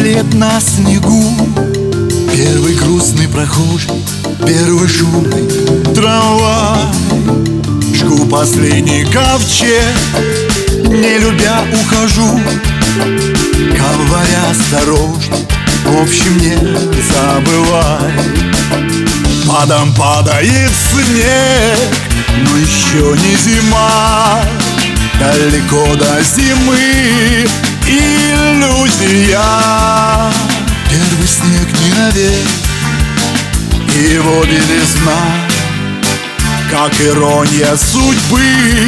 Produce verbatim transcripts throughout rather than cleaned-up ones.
след на снегу, первый грустный прохожий, первый шумный трамвай. Жгу последний ковчег, не любя ухожу, говоря осторожно, в общем не забывай. Падом падает снег, но еще не зима, далеко до зимы иллюзия. Первый снег не навек, его белизна, как ирония судьбы,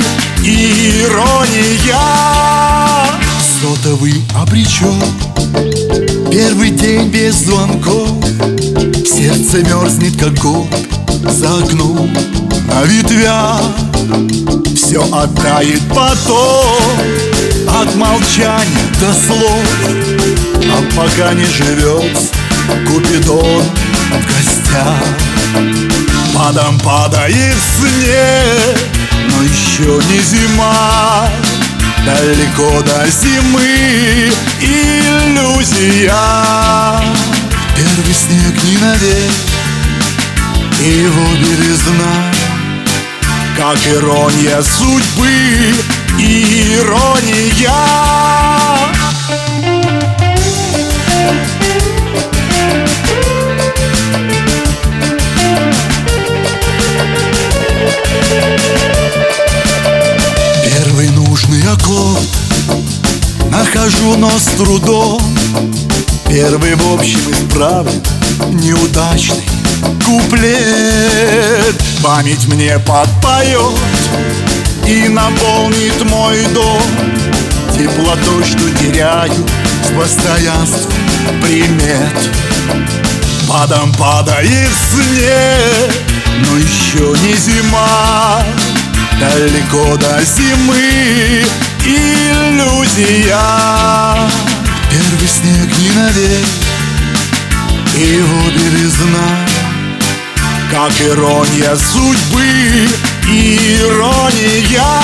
ирония. Сотовый обречен, первый день без звонков, сердце мерзнет, как год за окном. На ветвях все оттает потом, от молчания до слов. А пока не живет Купидон в гостях. Падом падает снег, но еще не зима, далеко до зимы иллюзия. Первый снег не навек, его белизна, как ирония судьбы, ирония. Первый нужный аккорд нахожу, но с трудом. Первый в общем исправлен неудачный куплет. Память мне подпоет и наполнит мой дом теплотой, что теряю с постоянством примет. Падом падает снег, но еще не зима, далеко до зимы иллюзия. Первый снег не навек, его белизна, как ирония судьбы, ирония.